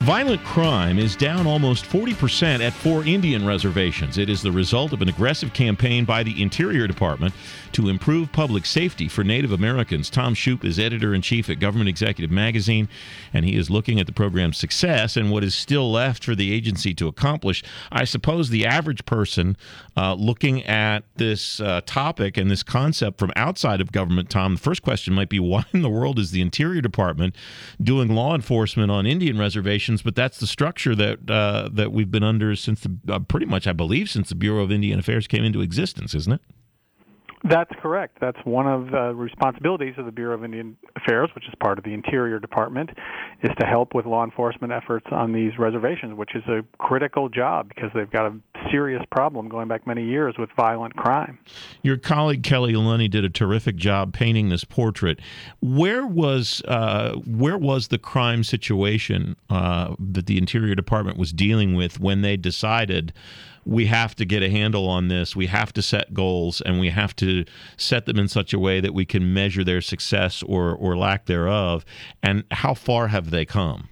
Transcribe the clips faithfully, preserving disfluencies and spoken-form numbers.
Violent crime is down almost forty percent at four Indian reservations. It is the result of an aggressive campaign by the Interior Department to improve public safety for Native Americans. Tom Shoup is editor-in-chief at Government Executive Magazine, and he is looking at the program's success and what is still left for the agency to accomplish. I suppose the average person uh, looking at this uh, topic and this concept from outside of government, Tom, the first question might be, why in the world is the Interior Department doing law enforcement on Indian reservations? But that's the structure that uh, that we've been under since the, uh, pretty much, I believe, since the Bureau of Indian Affairs came into existence, isn't it? That's correct. That's one of the responsibilities of the Bureau of Indian Affairs, which is part of the Interior Department, is to help with law enforcement efforts on these reservations, which is a critical job because they've got a serious problem going back many years with violent crime. Your colleague Kelly Lunny did a terrific job painting this portrait. Where was uh, where was the crime situation uh, that the Interior Department was dealing with when they decided we have to get a handle on this, we have to set goals, and we have to set them in such a way that we can measure their success or, or lack thereof? And how far have they come?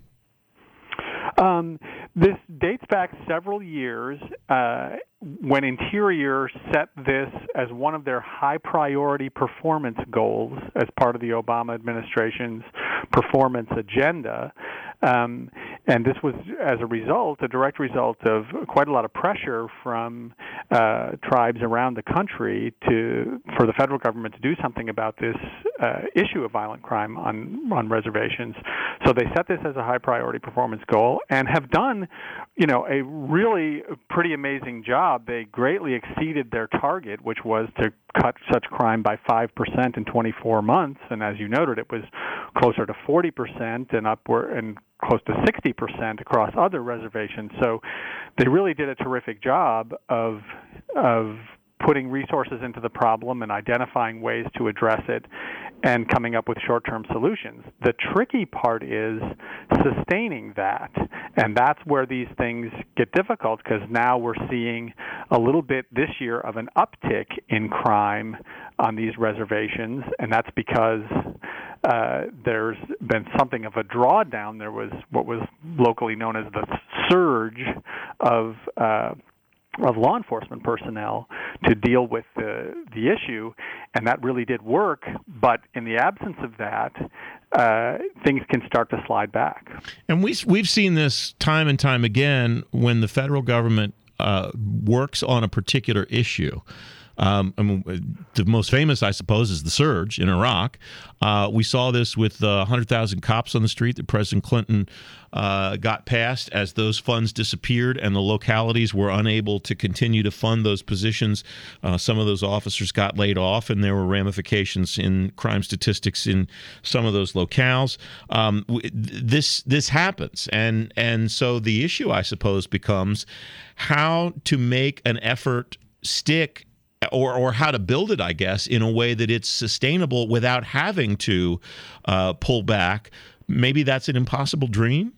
Um, this dates back several years uh, when Interior set this as one of their high-priority performance goals as part of the Obama administration's performance agenda. Um, and this was, as a result, a direct result of quite a lot of pressure from uh, tribes around the country to for the federal government to do something about this uh, issue of violent crime on on reservations. So they set this as a high priority performance goal and have done, you know, a really pretty amazing job. They greatly exceeded their target, which was to cut such crime by five percent in twenty-four months. And as you noted, it was closer to forty percent and upward and close to sixty percent across other reservations. So they really did a terrific job of of putting resources into the problem and identifying ways to address it and coming up with short-term solutions. The tricky part is sustaining that, and that's where these things get difficult because now we're seeing a little bit this year of an uptick in crime on these reservations, and that's because uh, there's been something of a drawdown. There was what was locally known as the surge of uh, of law enforcement personnel to deal with the the issue, and that really did work. But in the absence of that, uh, things can start to slide back. And we we've seen this time and time again when the federal government uh, works on a particular issue. Um, I mean, the most famous, I suppose, is the surge in Iraq. Uh, we saw this with the one hundred thousand cops on the street that President Clinton uh, got passed as those funds disappeared and the localities were unable to continue to fund those positions. Uh, some of those officers got laid off, and there were ramifications in crime statistics in some of those locales. Um, this this happens, and and so the issue, I suppose, becomes how to make an effort stick. Or, or how to build it, I guess, in a way that it's sustainable without having to uh, pull back. Maybe that's an impossible dream?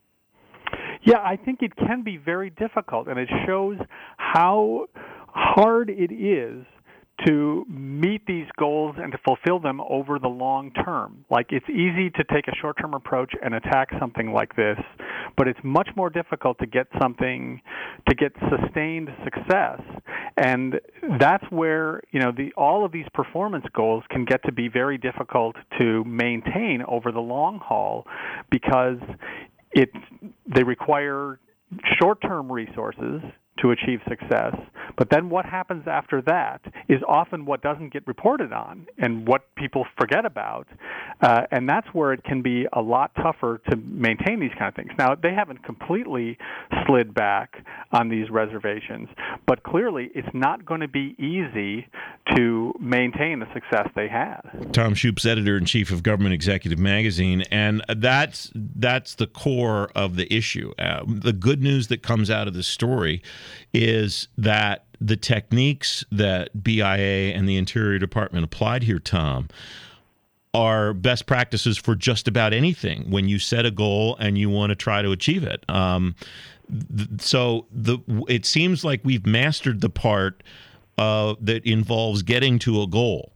Yeah, I think it can be very difficult, and it shows how hard it is to meet these goals and to fulfill them over the long term. Like, it's easy to take a short-term approach and attack something like this, but it's much more difficult to get something, to get sustained success. And that's where, you know, the all of these performance goals can get to be very difficult to maintain over the long haul because it they require short-term resources to achieve success. But then what happens after that is often what doesn't get reported on and what people forget about. Uh, and that's where it can be a lot tougher to maintain these kind of things. Now, they haven't completely slid back on these reservations, but clearly it's not going to be easy to maintain the success they had. Tom Shoup's editor-in-chief of Government Executive Magazine, and that's that's the core of the issue. Uh, the good news that comes out of this story is that the techniques that B I A and the Interior Department applied here, Tom, are best practices for just about anything when you set a goal and you want to try to achieve it. Um, th- so the it seems like we've mastered the part uh, that involves getting to a goal.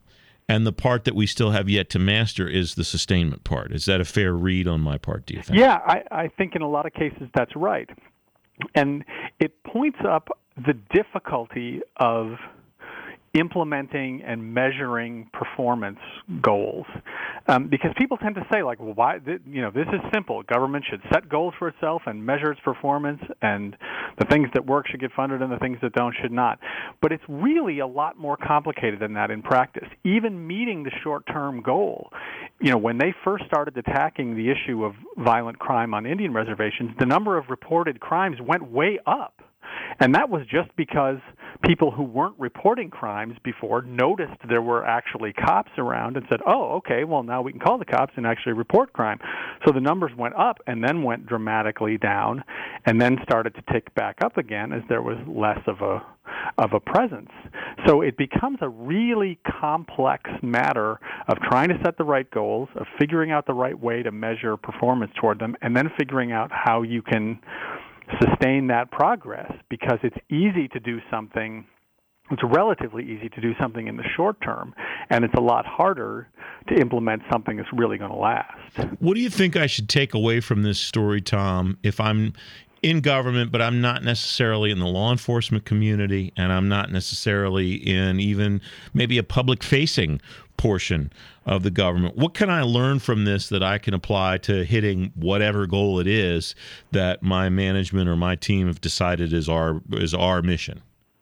And the part that we still have yet to master is the sustainment part. Is that a fair read on my part, do you think? Yeah, I, I think in a lot of cases that's right. And it points up the difficulty of implementing and measuring performance goals, um, because people tend to say, like, well, why? Th- you know, this is simple. Government should set goals for itself and measure its performance, and the things that work should get funded, and the things that don't should not. But it's really a lot more complicated than that in practice. Even meeting the short-term goal, you know, when they first started attacking the issue of violent crime on Indian reservations, the number of reported crimes went way up. And that was just because people who weren't reporting crimes before noticed there were actually cops around and said, oh, okay, well, now we can call the cops and actually report crime. So the numbers went up and then went dramatically down and then started to tick back up again as there was less of a of a presence. So it becomes a really complex matter of trying to set the right goals, of figuring out the right way to measure performance toward them, and then figuring out how you can sustain that progress, because it's easy to do something, it's relatively easy to do something in the short term, and it's a lot harder to implement something that's really going to last. What do you think I should take away from this story, Tom, if I'm in government, but I'm not necessarily in the law enforcement community, and I'm not necessarily in even maybe a public-facing portion of the government? What can I learn from this that I can apply to hitting whatever goal it is that my management or my team have decided is our is our mission?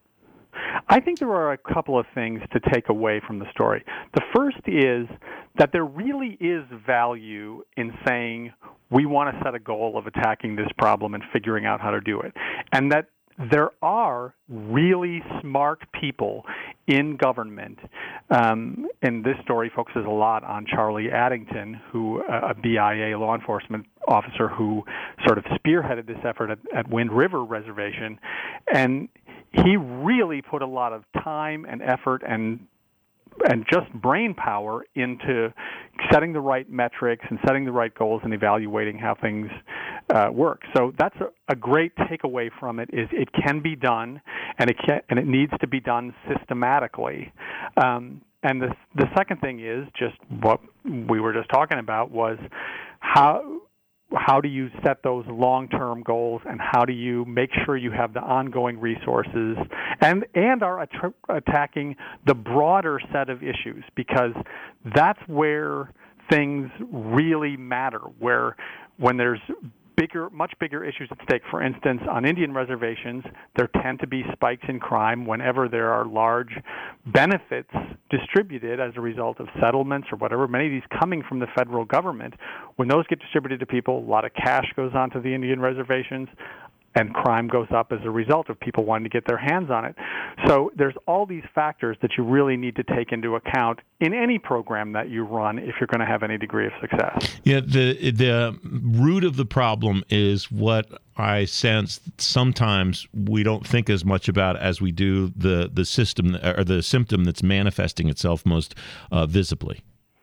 I think there are a couple of things to take away from the story. The first is that there really is value in saying we want to set a goal of attacking this problem and figuring out how to do it, and that there are really smart people in government, um, and this story focuses a lot on Charlie Addington, who uh, a B I A law enforcement officer who sort of spearheaded this effort at, at Wind River Reservation, and he really put a lot of time and effort and and just brain power into setting the right metrics and setting the right goals and evaluating how things uh, work. So that's a, a great takeaway from it, is it can be done, and it can, and it needs to be done systematically. Um, and the the second thing is just what we were just talking about, was how how do you set those long-term goals, and how do you make sure you have the ongoing resources and and are att- attacking the broader set of issues, because that's where things really matter, where when there's bigger, much bigger issues at stake. For instance, on Indian reservations, there tend to be spikes in crime whenever there are large benefits distributed as a result of settlements or whatever, many of these coming from the federal government. When those get distributed to people, a lot of cash goes onto the Indian reservations, and crime goes up as a result of people wanting to get their hands on it. So there's all these factors that you really need to take into account in any program that you run if you're going to have any degree of success. Yeah, the the root of the problem is what I sense sometimes we don't think as much about as we do the, the system or the symptom that's manifesting itself most uh, visibly.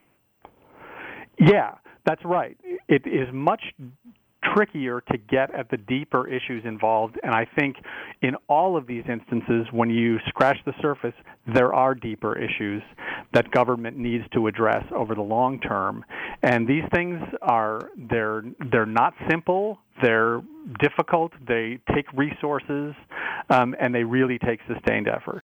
Yeah, that's right. It is much trickier to get at the deeper issues involved, and I think in all of these instances, when you scratch the surface, there are deeper issues that government needs to address over the long term. And these things are they're they're not simple, they're difficult, they take resources, um, and they really take sustained effort.